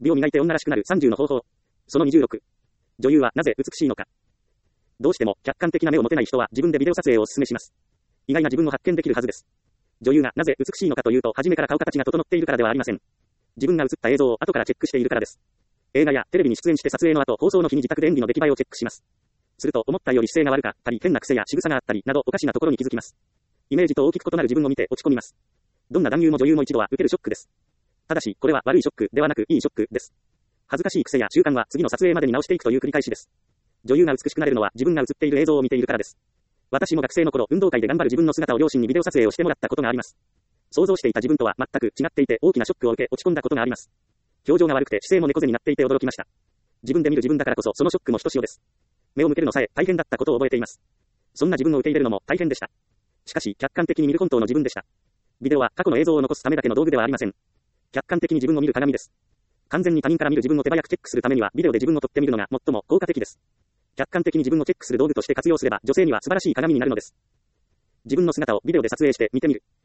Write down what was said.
美を磨いて女らしくなる30の方法。その26。女優はなぜ美しいのか。どうしても客観的な目を持てない人は自分でビデオ撮影をお勧めします。意外な自分を発見できるはずです。女優がなぜ美しいのかというと、初めから顔形が整っているからではありません。自分が映った映像を後からチェックしているからです。映画やテレビに出演して撮影の後、放送の日に自宅で演技の出来栄えをチェックします。すると、思ったより姿勢が悪かったり、変な癖や仕草があったりなど、おかしなところに気づきます。イメージと大きく異なる自分を見て落ち込みます。どんな男優も女優も一度は受けるショックです。ただし、これは悪いショックではなく、いいショックです。恥ずかしい癖や習慣は次の撮影までに直していくという繰り返しです。女優が美しくなれるのは自分が映っている映像を見ているからです。私も学生の頃、運動会で頑張る自分の姿を両親にビデオ撮影をしてもらったことがあります。想像していた自分とは全く違っていて、大きなショックを受け落ち込んだことがあります。表情が悪くて姿勢も猫背になっていて驚きました。自分で見る自分だからこそそのショックもひとしおです。目を向けるのさえ大変だったことを覚えています。そんな自分を受け入れるのも大変でした。しかし、客観的に見る本当の自分でした。ビデオは過去の映像を残すためだけの道具ではありません。客観的に自分を見る鏡です。完全に他人から見る自分を手早くチェックするためにはビデオで自分を撮ってみるのが最も効果的です。客観的に自分をチェックする道具として活用すれば女性には素晴らしい鏡になるのです。自分の姿をビデオで撮影して見てみる。